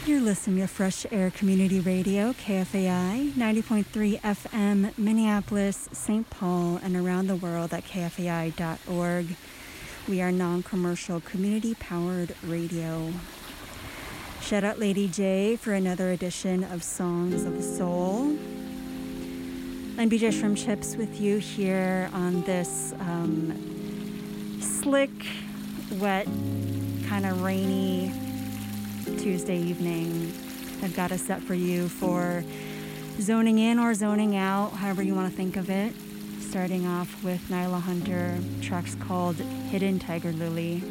You're listening to Fresh Air Community Radio, KFAI, 90.3 FM, Minneapolis, St. Paul, and around the world at kfai.org. We are non-commercial, community-powered radio. Shout out Lady J for another edition of Songs of the Soul. And BJ Shrimp Chips with you here on this slick, wet, kind of rainy Tuesday evening. I've got a set for you for zoning in or zoning out, however you want to think of it. Starting off with Nyla Hunter, track's called Hidden Tiger Lily.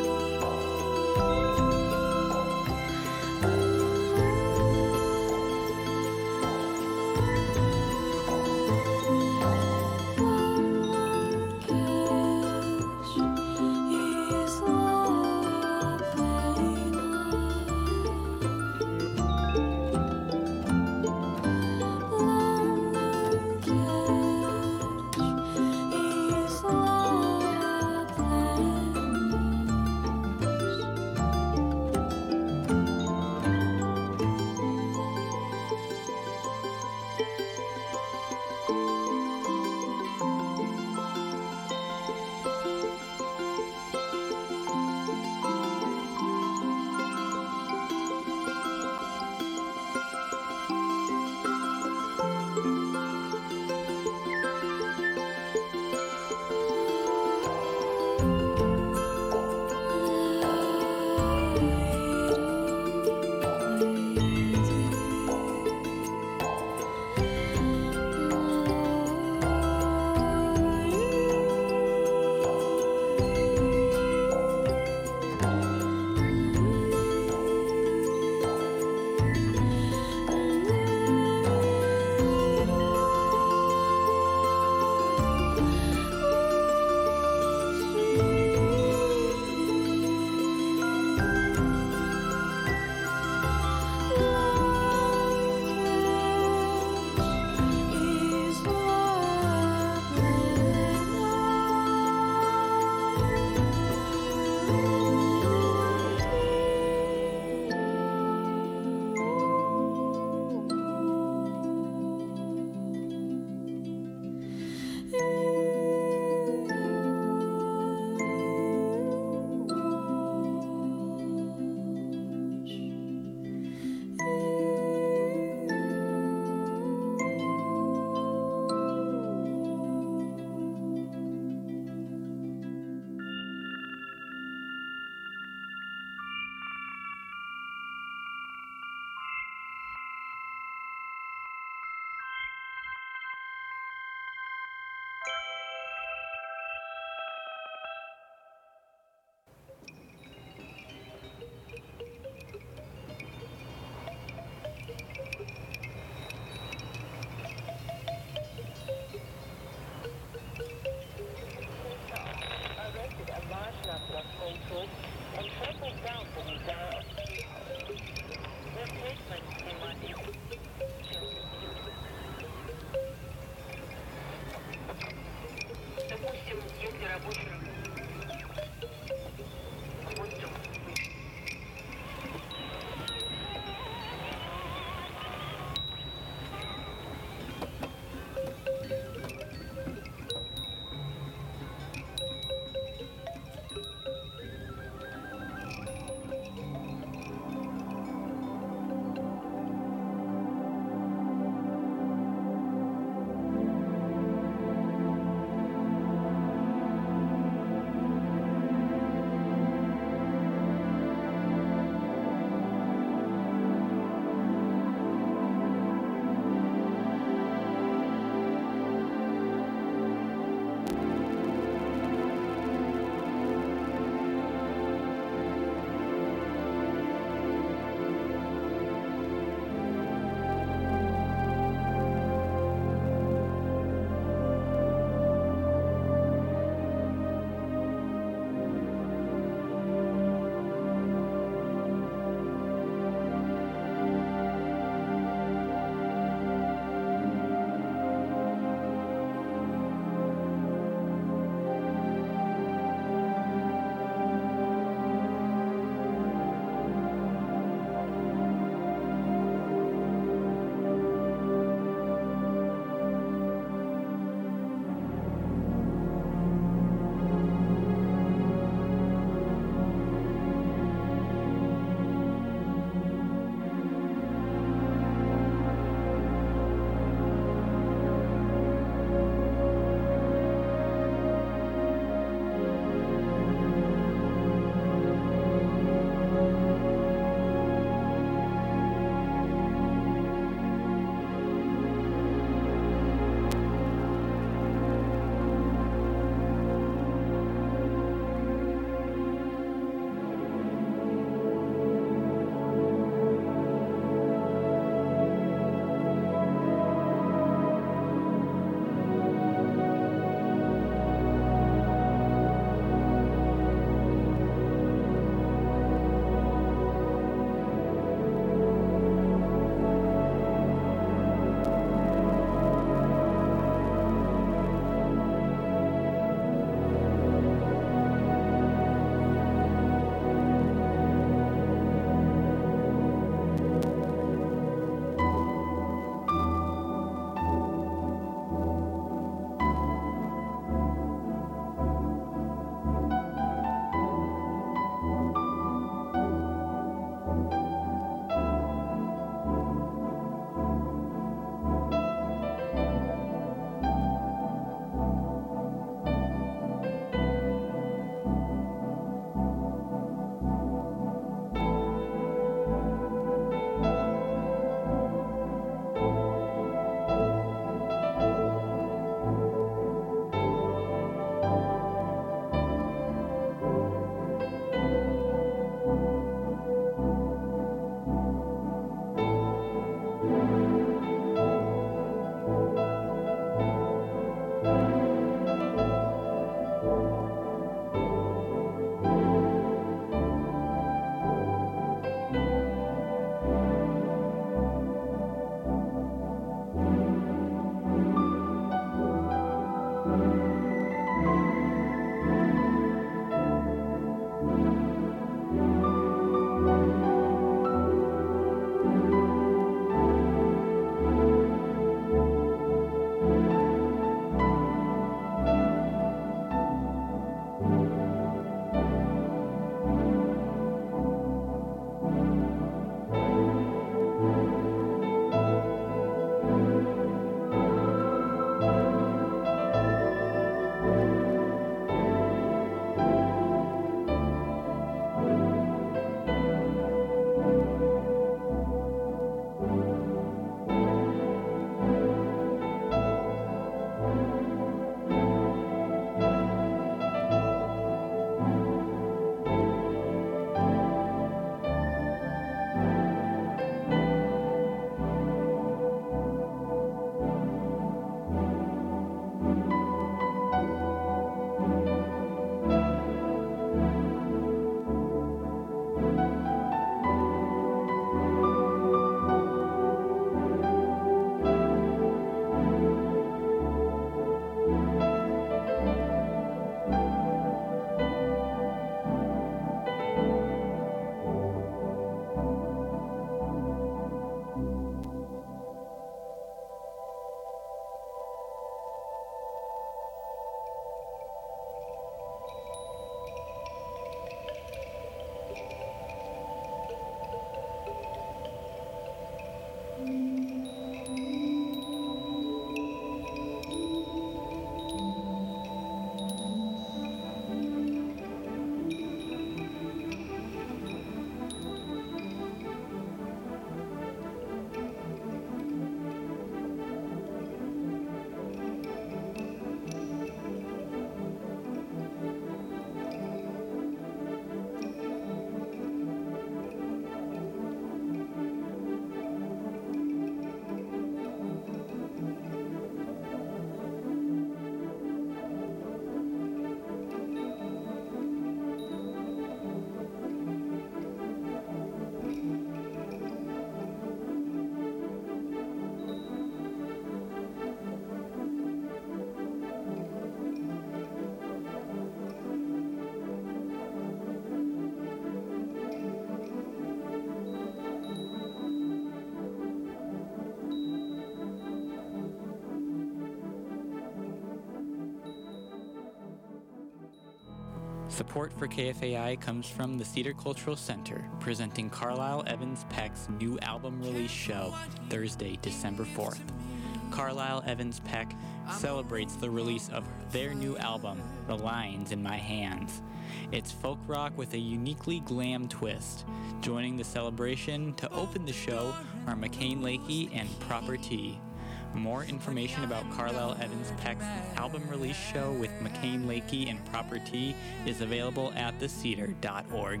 Support for KFAI comes from the Cedar Cultural Center, presenting Carlisle Evans Peck's new album release show, Thursday, December 4th. Carlisle Evans Peck celebrates the release of their new album, The Lines in My Hands. It's folk rock with a uniquely glam twist. Joining the celebration to open the show are McCain Lakey and Proper T. More information about Carlisle Evans Peck's album release show with McCain Lakey and Proper T is available at thecedar.org.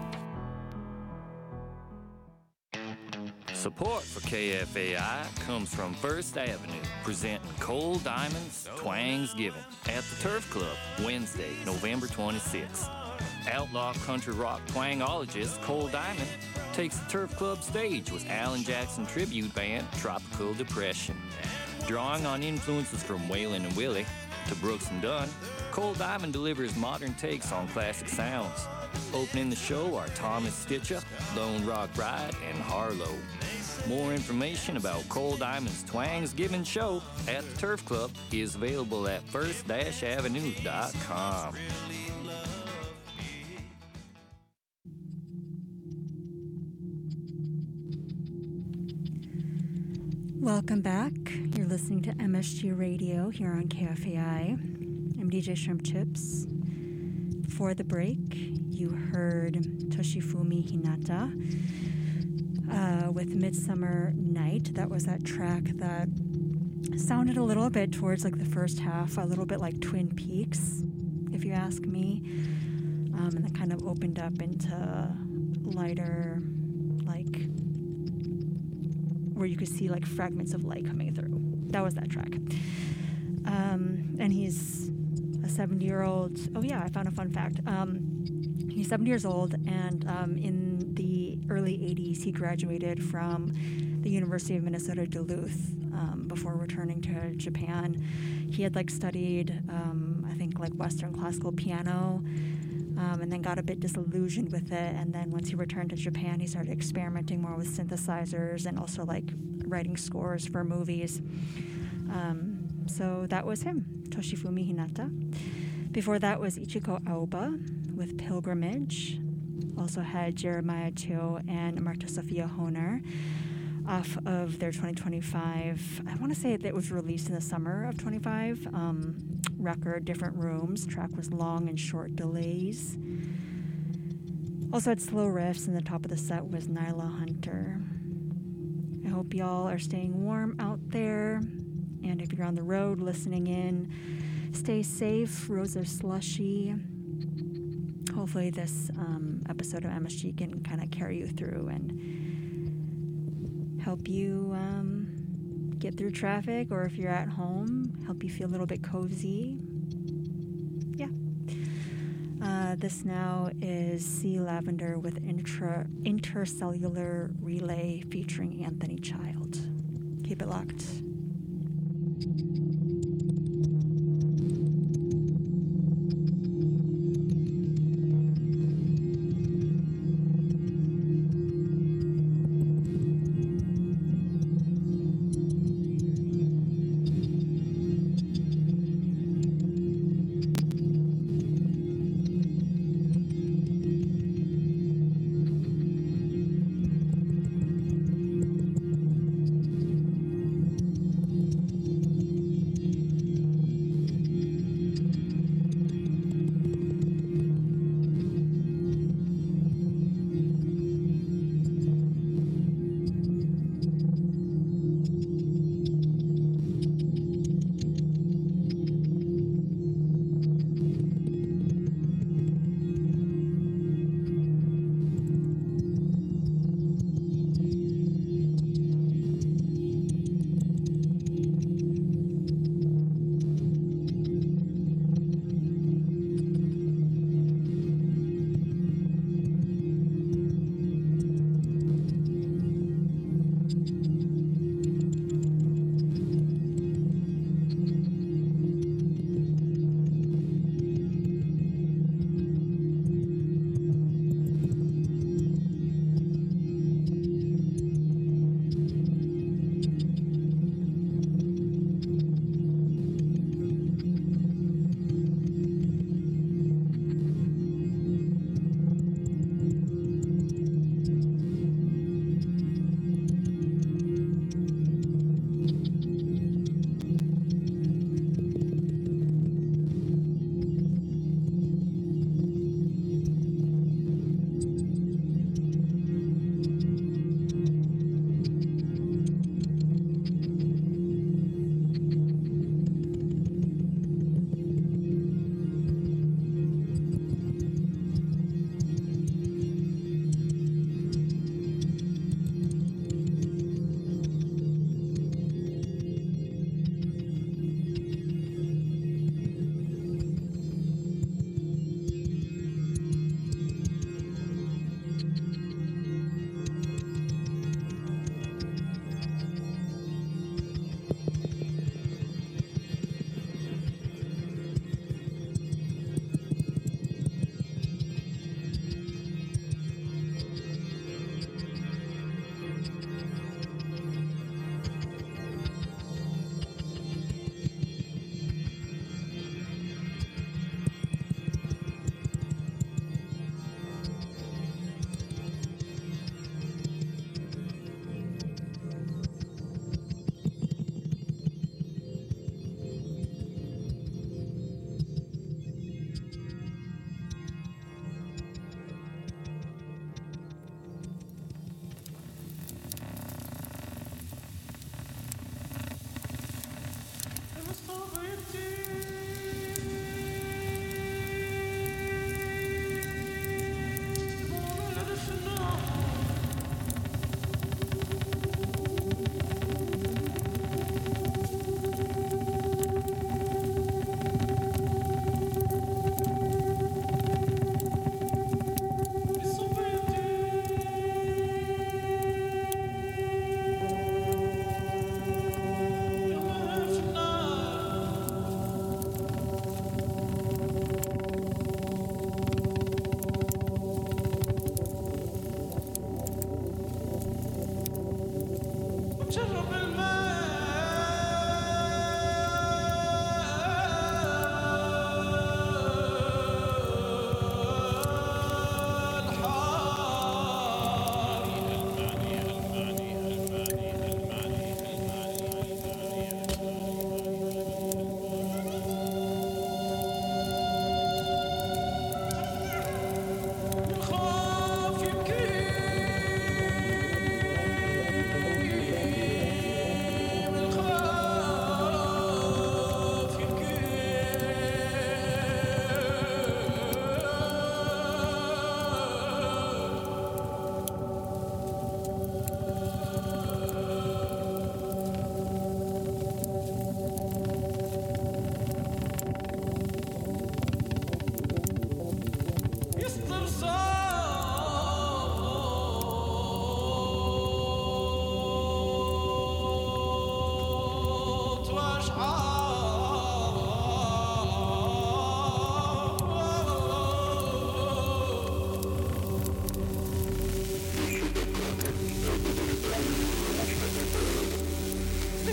Support for KFAI comes from First Avenue, presenting Cole Diamond's Twangs Giving at the Turf Club, Wednesday, November 26th. Outlaw country rock twangologist Cole Diamond takes the Turf Club stage with Alan Jackson tribute band Tropical Depression. Drawing on influences from Waylon and Willie to Brooks and Dunn, Cole Diamond delivers modern takes on classic sounds. Opening the show are Thomas Stitcher, Lone Rock Ride, and Harlow. More information about Cole Diamond's Twangs Giving show at the Turf Club is available at first-avenue.com. Welcome back. You're listening to MSG Radio here on KFAI. I'm DJ Shrimp Chips. Before the break, you heard Toshifumi Hinata with Midsummer Night. That was that track that sounded a little bit towards like the first half, a little bit like Twin Peaks, if you ask me. And then kind of opened up into lighter, like, where you could see like fragments of light coming through. That was that track. And he's a 70-year-old. Oh yeah, I found a fun fact. He's 70 years old, and in the early 80s, he graduated from the University of Minnesota Duluth before returning to Japan. He had like studied, I think, like Western classical piano, and then got a bit disillusioned with it. And then once he returned to Japan, he started experimenting more with synthesizers and also like writing scores for movies. So that was him, Toshifumi Hinata. Before that was Ichiko Aoba with Pilgrimage. Also had Jeremiah Teo and Marta Sophia Honer off of their 2025, I want to say that it was released in the summer of 25, record, Different Rooms. Track was Long and Short Delays. Also had slow riffs, and the top of the set was Nyla Hunter. I hope y'all are staying warm out there, and if you're on the road listening in, stay safe. Roads are slushy. Hopefully this episode of MSG can kind of carry you through and help you get through traffic, or if you're at home, help you feel a little bit cozy. Yeah. This now is Sea Lavender with Intercellular Relay featuring Anthony Child. Keep it locked.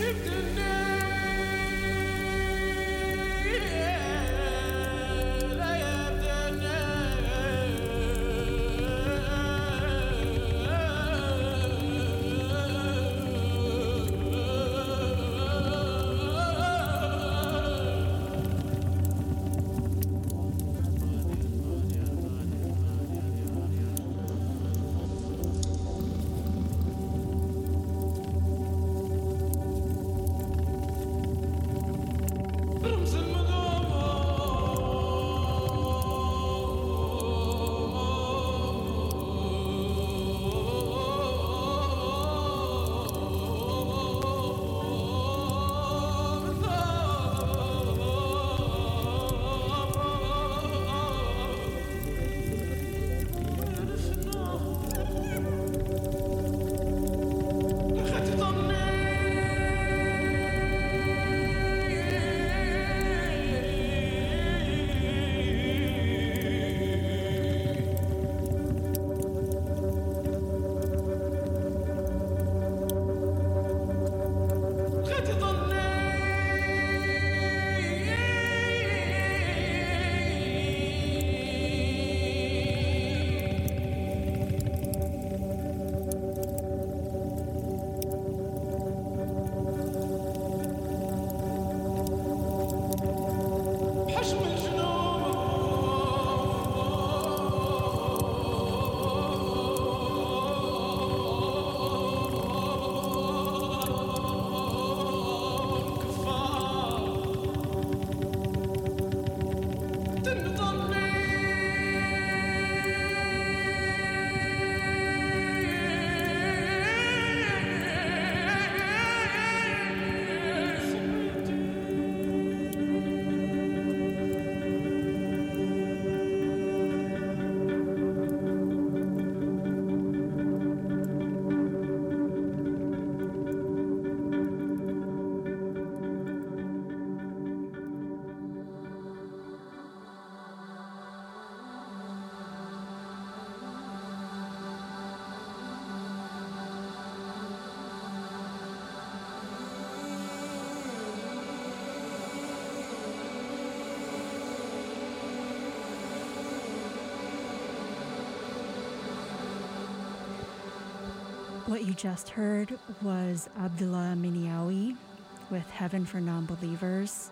What you just heard was Abdullah Miniawi with Heaven for Non-Believers.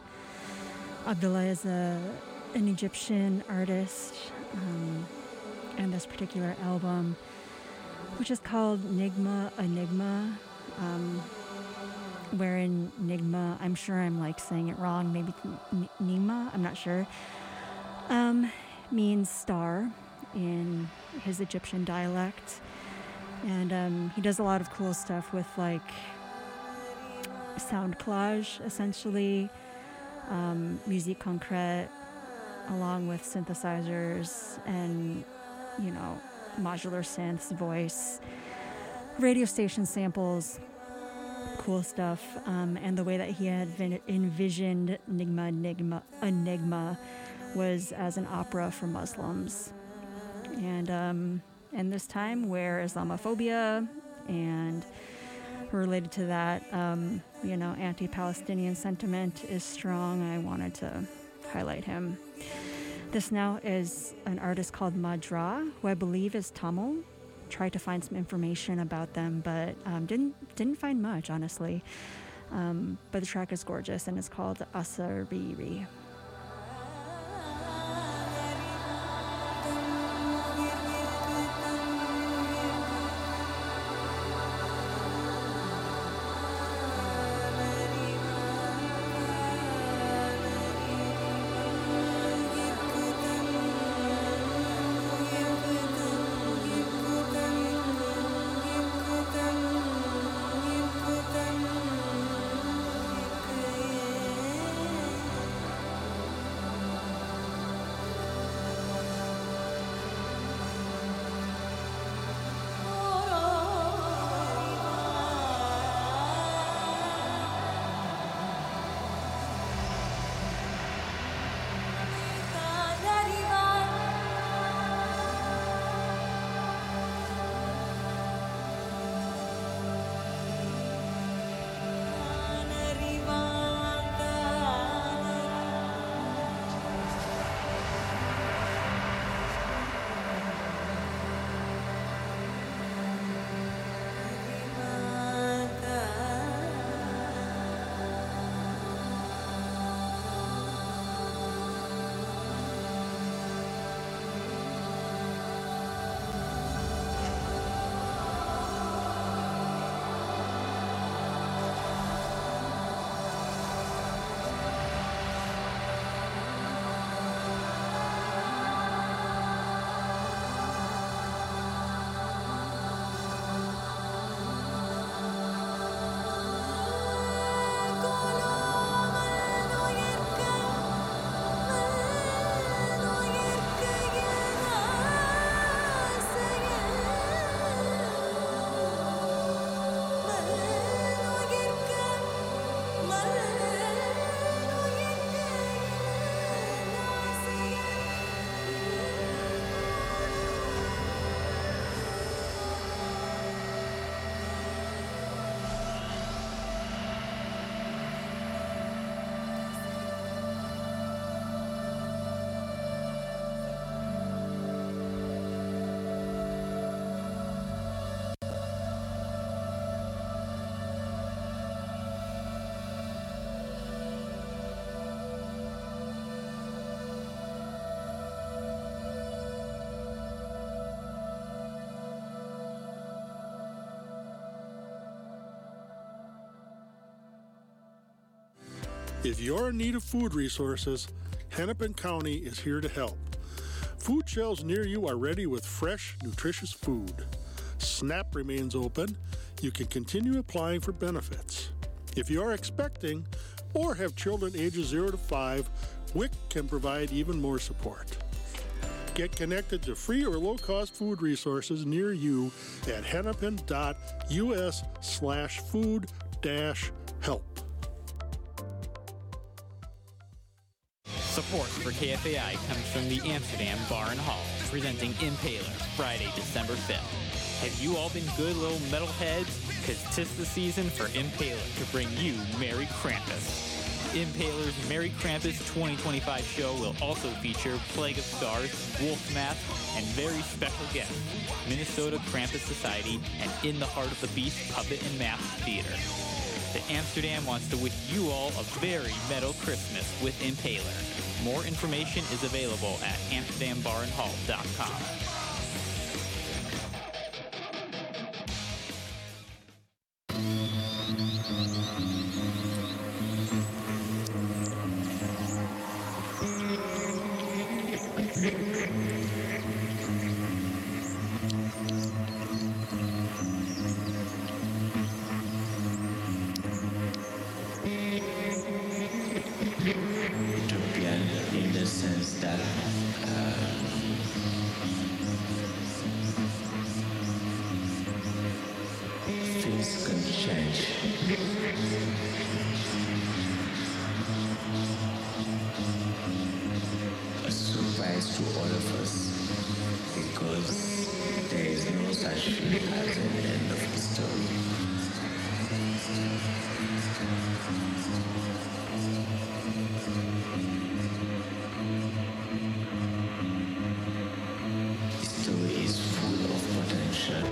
Abdullah is an Egyptian artist, and this particular album, which is called Nigma Enigma, wherein Nigma, I'm sure I'm like saying it wrong, maybe Nima, I'm not sure, means star in his Egyptian dialect. And he does a lot of cool stuff with like sound collage, essentially, musique concrète, along with synthesizers and, you know, modular synths, voice, radio station samples, cool stuff. And the way that he had envisioned Enigma was as an opera for Muslims. And this time where Islamophobia and related to that, you know, anti-Palestinian sentiment is strong, I wanted to highlight him. This now is an artist called Madra, who I believe is Tamil. Tried to find some information about them, but didn't find much, honestly. But the track is gorgeous, and it's called Asariri. If you're in need of food resources, Hennepin County is here to help. Food shelves near you are ready with fresh, nutritious food. SNAP remains open. You can continue applying for benefits. If you are expecting or have children ages 0 to 5, WIC can provide even more support. Get connected to free or low-cost food resources near you at hennepin.us/food-help. Support for KFAI comes from the Amsterdam Bar and Hall, presenting Impaler, Friday, December 5th. Have you all been good little metalheads? Because 'tis the season for Impaler to bring you Merry Krampus. Impaler's Merry Krampus 2025 show will also feature Plague of Stars, Wolfmask, and very special guests, Minnesota Krampus Society and In the Heart of the Beast Puppet and Mask Theater. The Amsterdam wants to wish you all a very metal Christmas with Impaler. More information is available at amsterdambarandhall.com. Utopian in the sense that things can change. A surprise to all of us, because there is no such thing as an end of the story. History is full of potential.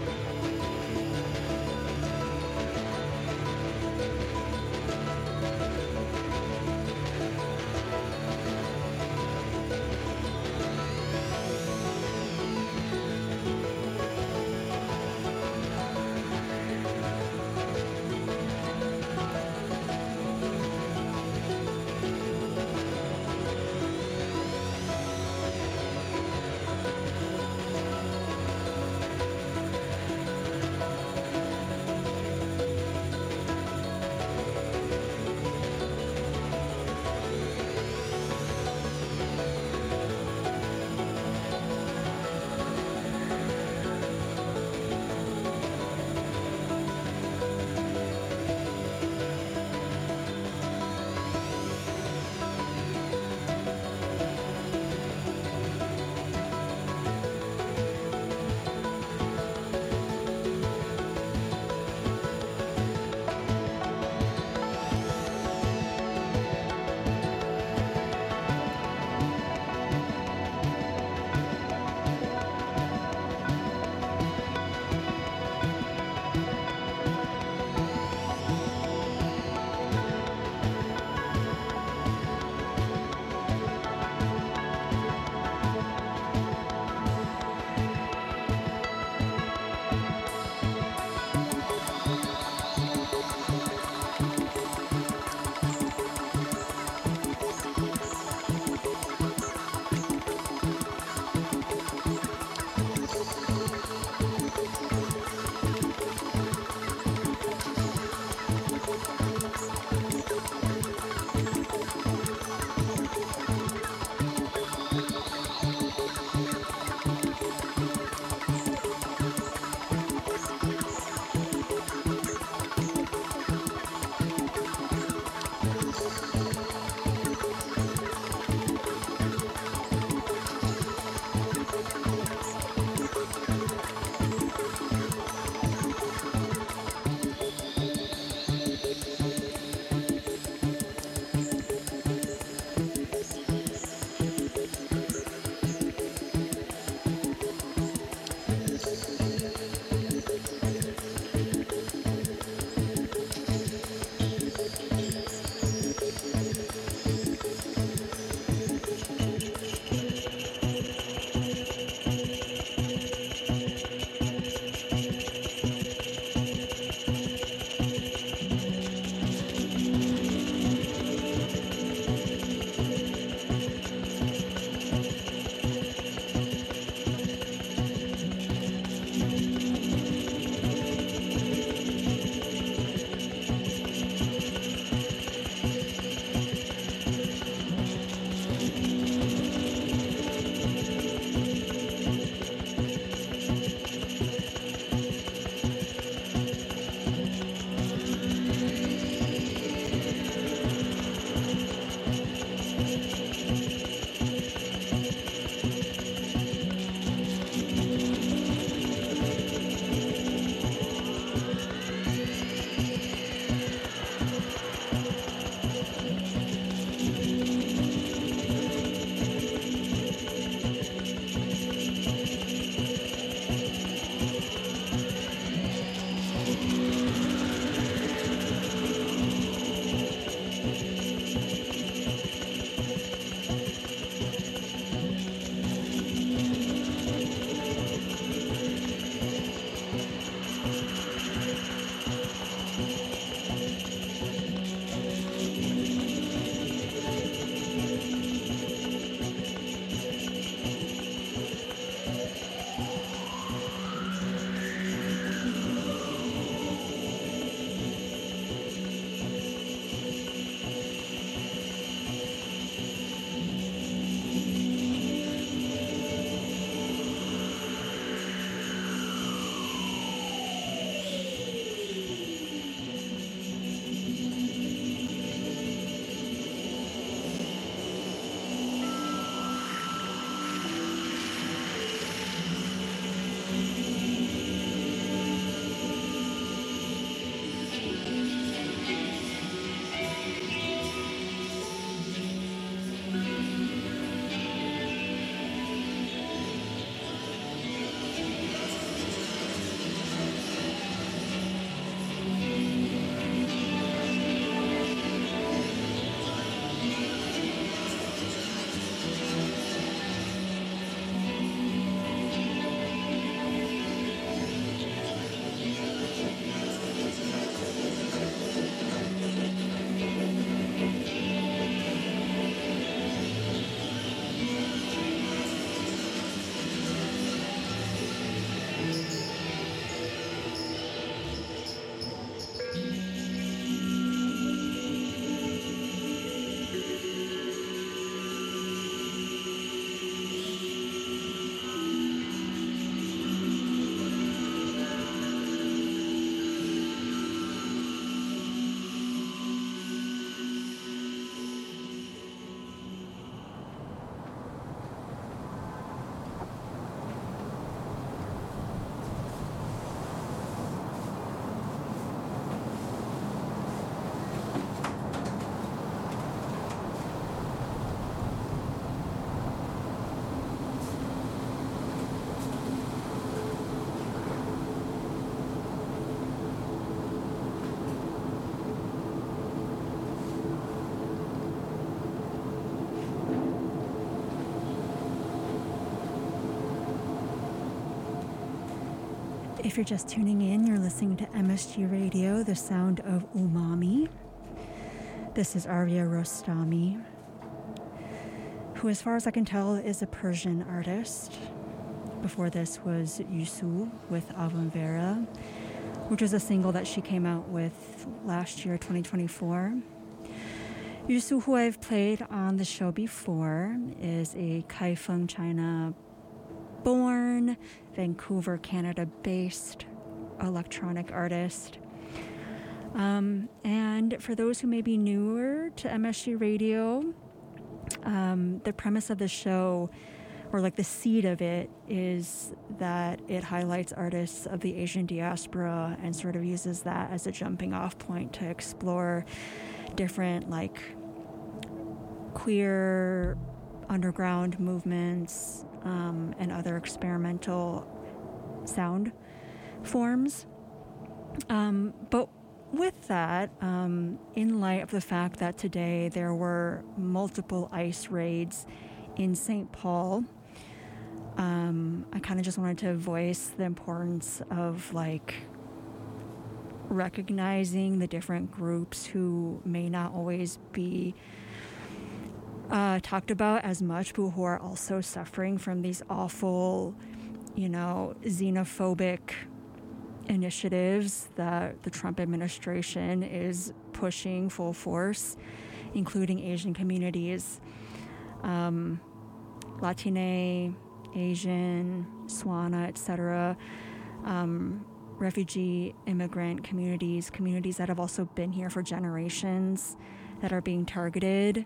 If you're just tuning in, you're listening to MSG Radio, the sound of umami. This is Arya Rostami, who, as far as I can tell, is a Persian artist. Before this was Yusu with Avon Vera, which was a single that she came out with last year, 2024. Yusu, who I've played on the show before, is a Kaifeng, China-born, Vancouver, Canada-based electronic artist. And for those who may be newer to MSG Radio, the premise of the show, or like the seed of it, is that it highlights artists of the Asian diaspora and sort of uses that as a jumping off point to explore different like queer underground movements and other experimental sound forms. But with that, in light of the fact that today there were multiple ICE raids in St. Paul, I kind of just wanted to voice the importance of like recognizing the different groups who may not always be talked about as much, but who are also suffering from these awful, xenophobic initiatives that the Trump administration is pushing full force, including Asian communities, Latine, Asian, Swana, etc., refugee, immigrant communities that have also been here for generations, that are being targeted,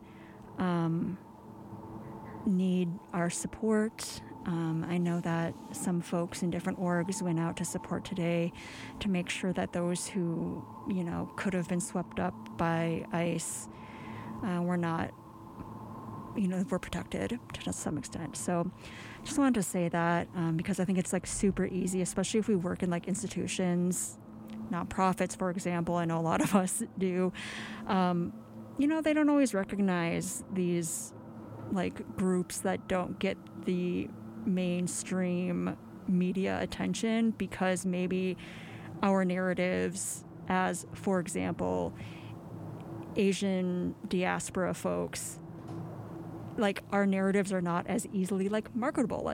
need our support. I know that some folks in different orgs went out to support today to make sure that those who, could have been swept up by ICE were not, were protected to some extent. So just wanted to say that because I think it's like super easy, especially if we work in like institutions, nonprofits, for example. I know a lot of us do. They don't always recognize these like groups that don't get the mainstream media attention because maybe our narratives as, for example, Asian diaspora folks, like our narratives are not as easily like marketable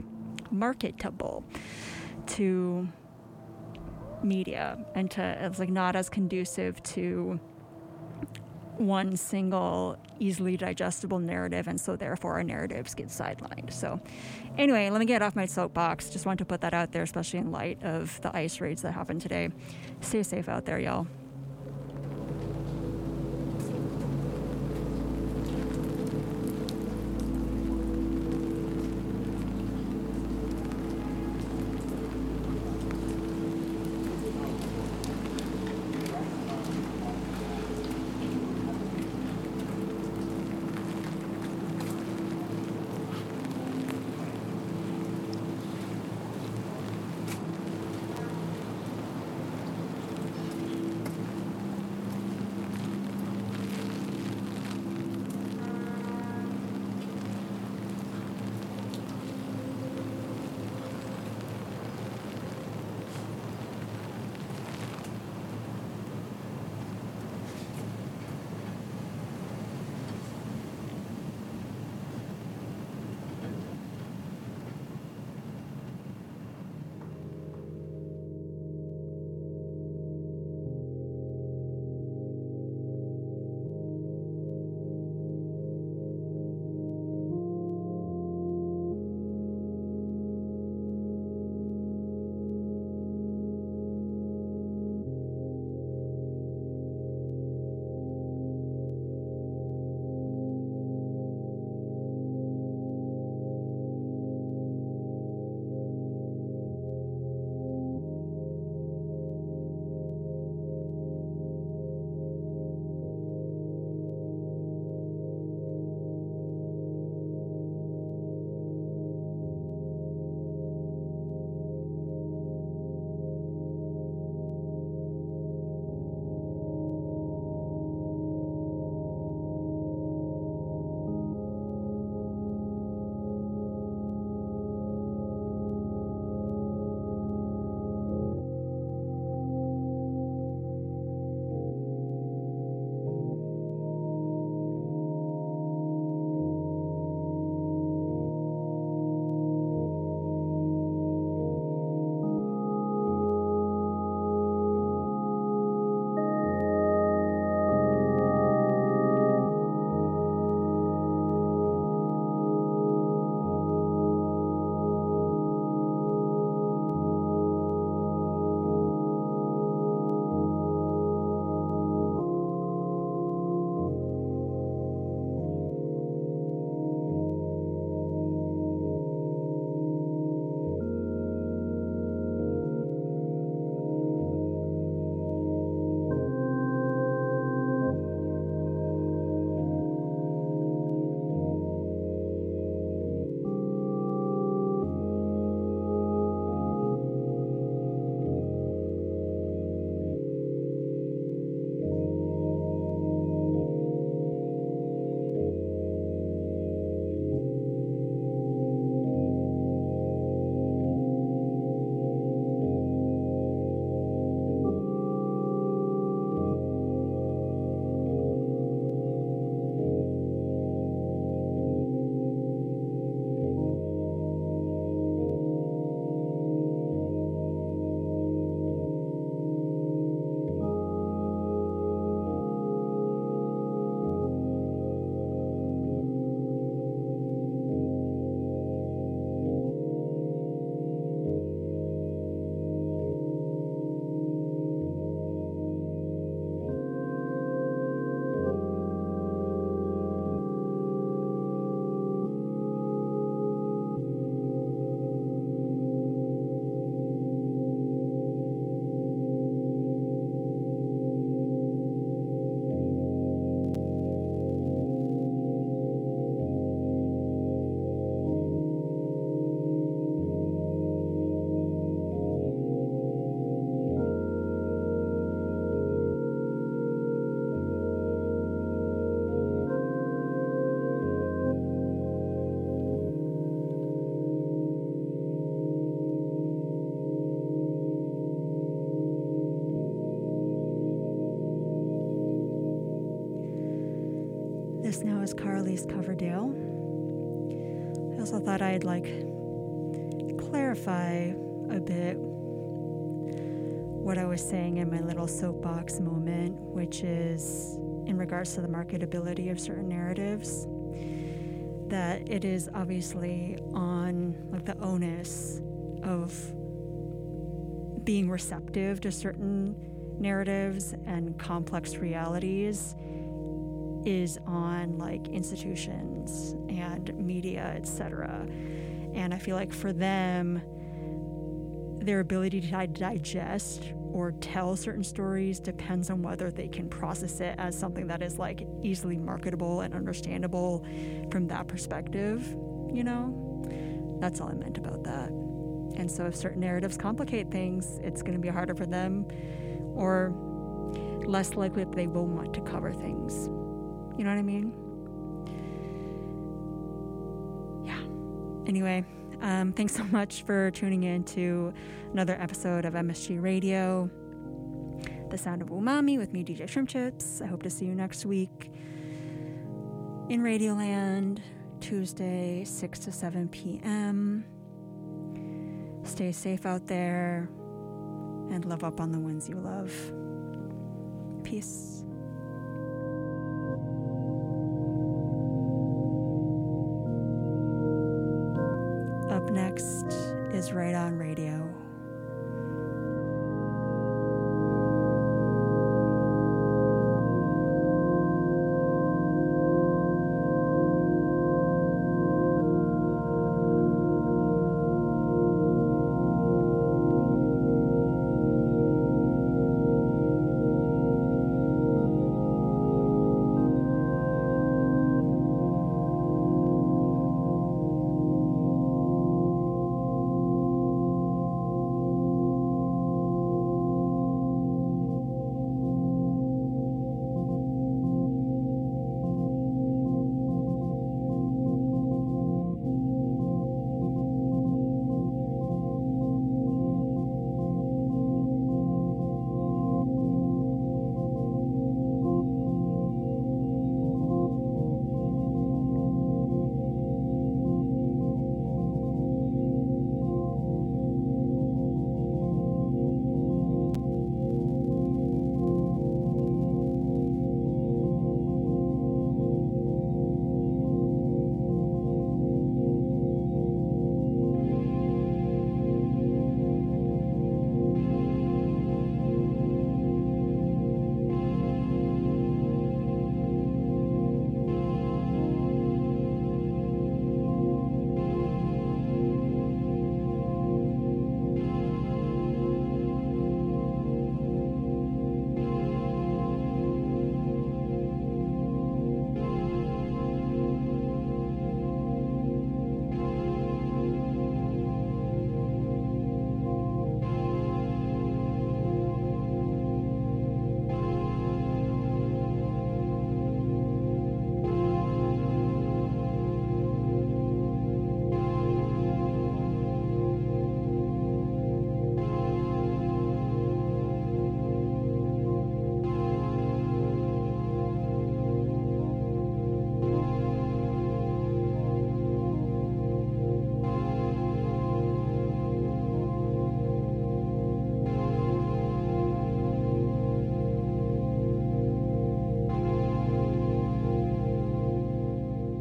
to media, and it's like not as conducive to one single easily digestible narrative, and so therefore our narratives get sidelined. So anyway, let me get off my soapbox. Just wanted to put that out there, especially in light of the ICE raids that happened today. Stay safe out there, y'all. This now is Carly's Coverdale. I also thought I'd clarify a bit what I was saying in my little soapbox moment, which is in regards to the marketability of certain narratives, that it is obviously on the onus of being receptive to certain narratives and complex realities is on institutions and media, etc. And I feel like for them, their ability to digest or tell certain stories depends on whether they can process it as something that is easily marketable and understandable from that perspective, That's all I meant about that. And so if certain narratives complicate things, it's going to be harder for them, or less likely that they will want to cover things. You know what I mean? Yeah. Anyway, thanks so much for tuning in to another episode of MSG Radio, The Sound of Umami with me, DJ Shrimp Chips. I hope to see you next week in Radioland, Tuesday, 6 to 7 p.m. Stay safe out there and love up on the ones you love. Peace. Up next is Right On Radio.